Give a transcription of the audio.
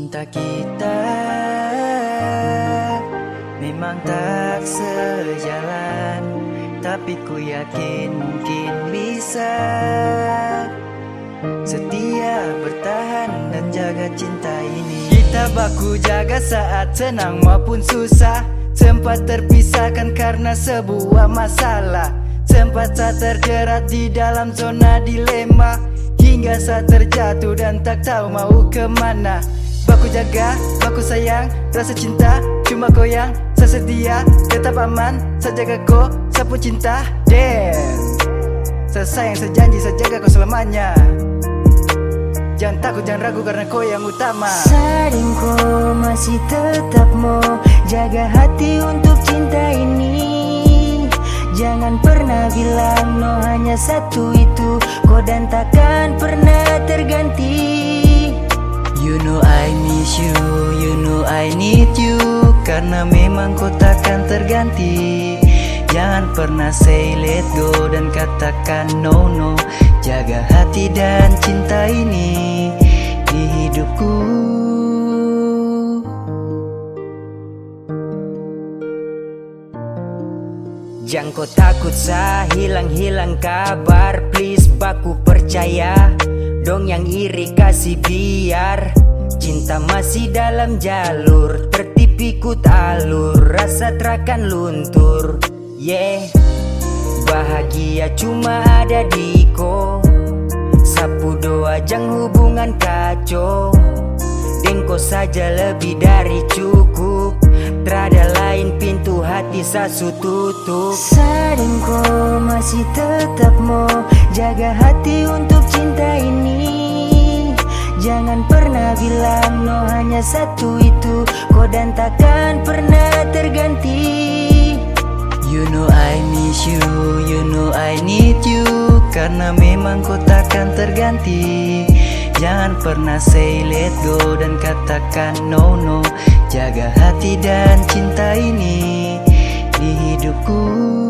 Cinta kita memang tak sejalan, tapi ku yakin mungkin bisa setia bertahan dan jaga cinta ini. Kita baku jaga saat senang maupun susah, sempat terpisahkan karena sebuah masalah, sempat saat terjerat di dalam zona dilema, hingga saat terjatuh dan tak tahu mau kemana. Baku jaga, baku sayang, rasa cinta cuma goyang, sesedia, tetap aman, saya jaga kau, sapu cinta, damn. Saya sayang, saya janji, saya jaga kau selamanya. Jangan takut, jangan ragu karena kau yang utama. Sading kau masih tetap mau jaga hati untuk cinta ini. Jangan pernah bilang no, hanya satu itu kau dan takkan pernah terganti. You know I miss you, you know I need you, karena memang kau takkan terganti. Jangan pernah say let go dan katakan no no. Jaga hati dan cinta ini di hidupku. Jangan kau takut sah hilang-hilang kabar, please baku percaya dong yang iri kasih biar. Cinta masih dalam jalur, tertib ikut alur, rasa terakan luntur. Yeah, bahagia cuma ada di ko, sapu doa jang hubungan kacau. Dengko saja lebih dari cukup, terada lain pintu hati sasu tutup. Sading kau masih tetap mau jaga hati untuk cinta ini. Jangan pernah bilang no, hanya satu itu kau dan takkan pernah terganti. You know I miss you, you know I need you, karena memang kau takkan terganti. Jangan pernah say let go dan katakan no no. Jaga hati dan cinta ini di hidupku.